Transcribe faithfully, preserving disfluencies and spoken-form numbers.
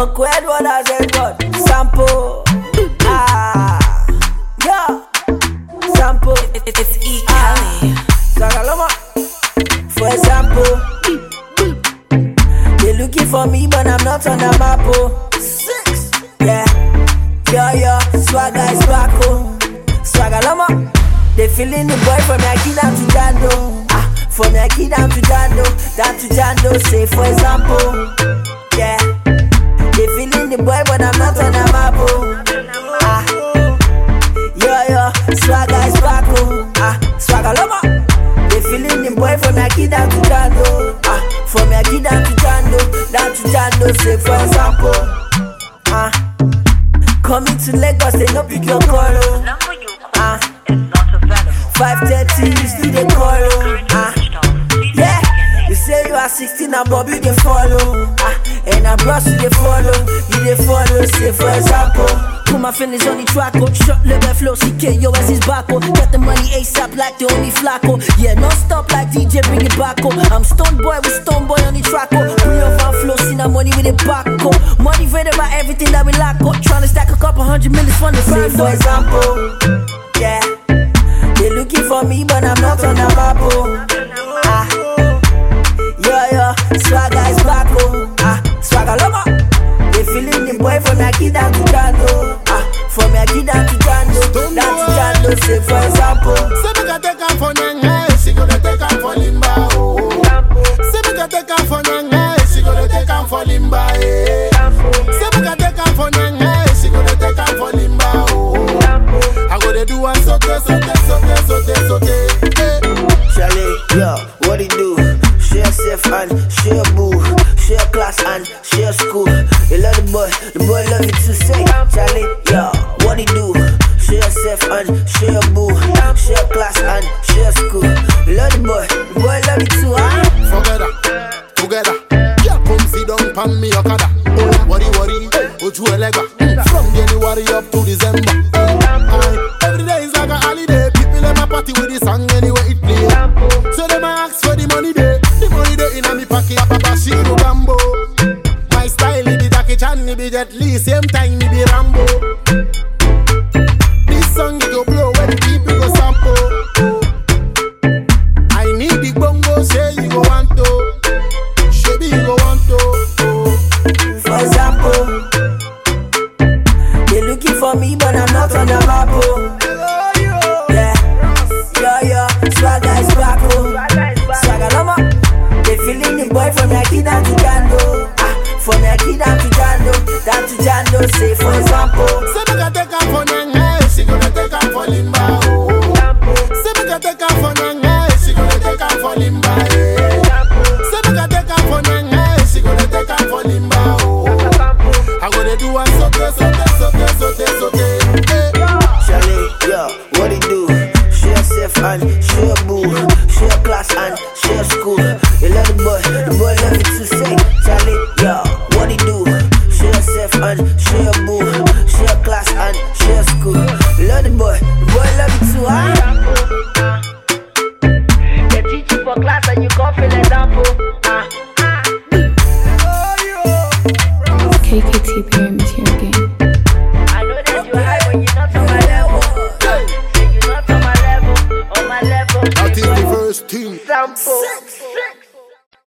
Uncle Edward has a god. Sample. Ah. Yeah. Sample. It's E. Kelly. Sagaloma. For example, they looking for me, but I'm not on the map. Oh. Six. Yeah. Yeah, yeah. Swagger is back. Oh. Swagaloma. They feeling the boy from Yaki down to Jando. Ah. From Yaki down to Jando. Down to Jando. Say for example. Yeah. They feeling the boy, but I'm not on the map. Oh. Ah. Yeah, yeah. Swagger is back. Oh. Ah. Swagaloma. They feeling the boy from Yaki down to Jando. Ah, from Yaki down to Jando, down to Jando. Say for example, ah, coming to Lagos, they no pick your call. Ah, five thirty, you still they call. Ah, yeah. You say you are sixteen and Bobby they follow. Ah, and I brush you they follow, you they follow. Say for example. Put my feelings on the track, oh. Short level flow, C K, yo, as his back, oh. Get the money ASAP like the only flacco. Yeah, non stop like D J, bring it back, oh. I'm stone boy with stone boy on the track, oh. We love our flow, see that money with it back, oh. Motivated by everything that we lack, oh. Tryna stack a couple hundred millions from the brand, for example, yeah. They looking for me, but I'm not on the map, oh. Ah, yeah, yeah. Swagger is back, oh. Ah, Swagaloma. They feeling the boy from Yaki down to Jando. Ah, from Yaki down to Jando, down to Jando. Say for example, say me can take her for Nyanga, she gonna take her for Limba. Oh, say me can take her for Nyanga, she gonna take her for Limba. Say me can take her for Nyanga, she gonna take her for Limba. Oh, I gotta do one sote, sote, sote, sote, sote. Charlie, yo, what it do? Share safe and share boo, share class and share school. You love the boy, the boy love you too. Say, Charlie, yo, what it do? Share safe and share boo, share class and share school. You love the boy, the boy love you too, huh? Together, together, yeah, come sit down, pan me okada. Worry, worry, Oju Elega. From January up to December. Every day is like a holiday. People in my party with the song anyway it play. So them ask for the money day. The money day in a me pocket, Papa Shiro Gambo. My style, it be Jackie Chan, it be Jet Li. Same time, it be Rambo. This song, it go blow when the people go sample. I need the bongo, say you go want to. Shebi you go want to. For example, they looking for me, but I'm not on the map, oh. Yeah, yeah, yeah. Swagger is back, oh. Swagaloma. They feeling the boy from Yaki down to Jando. Ah, from Yaki down to Jando, down to Jando. Say for example, say me can take her for Nyanga, she gonna take her for Limba. Oh, say me can take her for Nyanga, she gonna take her for Limba. Say me can take her for Nyanga, she gonna take her for Limba. Oh, I gotta do one sote, sote, sote, sote, sote. Charlie, yo, what it do? Share safe and share boo, share class and share school. You love the boy, the boy love you to say. Charlie, yo, what it do? Share safe and share boo, share class and share school. You love the boy, the boy love you too, huh? They teach you for class and you can't feel example. Ah, K K T Pyramid here again. I know that you high when you're not on my level. Say you're not on my level, on my level. That is the first thing. Sample.